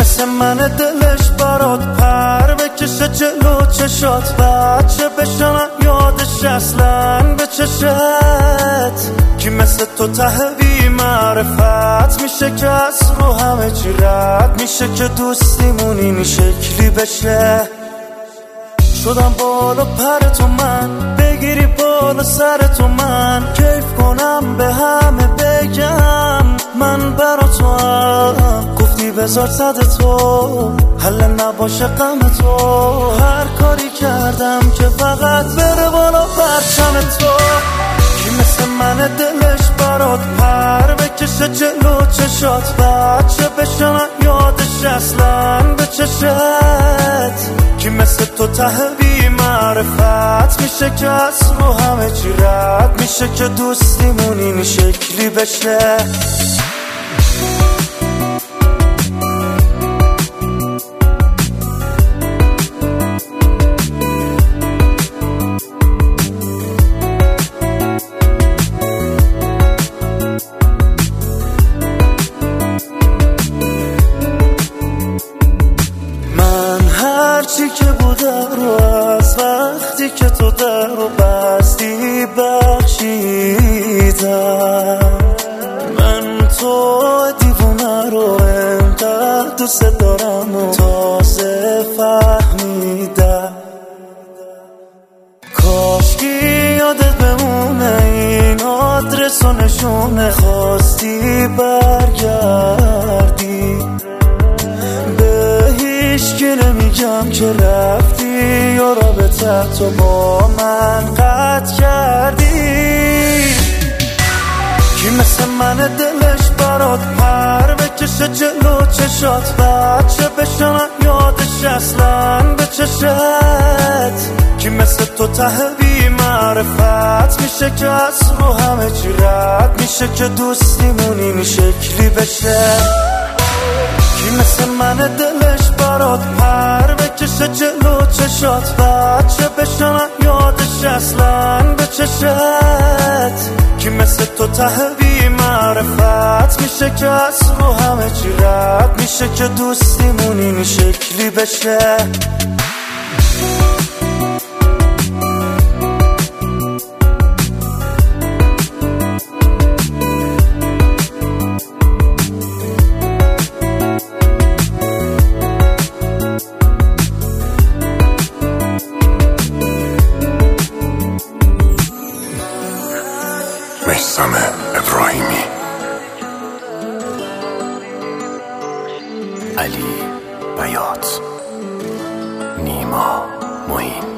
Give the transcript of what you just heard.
مثل من دلش برات پر بکشه جلو چشات، بچه بشنم یادش اصلا به چشت. کی مثل تو ته بی معرفت میشه که از رو همه چی رد میشه، که دوستیمون این شکلی بشه. شدم بالا پر تو من، بگیری بالا سر تو من، کیف کنم به همه بگم من برا تو هم. گفتی بذار صد تو حل نباشه غم تو، هر کاری کردم که فقط بره بالا پرچم تو. کی مثل من دلش برات پر بکشه جلو چشات، بچه بشنم یادش اصلا به چشت. کی مثل تو ته بی معرفت میشه که از رو همه چی رد میشه، که دوستیمون این شکلی بشه. هرچی که بوده رو از وقتی که تو در رو بستی بخشیدم. من تو دیوونه رو انقدر دوست دارم و تازه فهمیدم. کاشکی یادت بمونه این آدرس و نشونه، خواستی برگردی که نمیگم که رفتی یا رابطه تو با من قطع کردی. کی مثل من دلش برات پر بکشه جلو چشات، بچه بشنم یادش اصلا به چشت. کی مثل تو ته بی معرفت میشه که از رو همه چی رد میشه، که دوستیمون این شکلی بشه. کی مثل من دلش برات پر بکشه جلو چشات، بچه بشنم یادش اصلا به چشت. کی مثل تو ته بی معرفت میشه که از رو همه چی رد میشه، که دوستیمون این شکلی بشه. میثم ابراهیمی، علی بیات، نیما معین.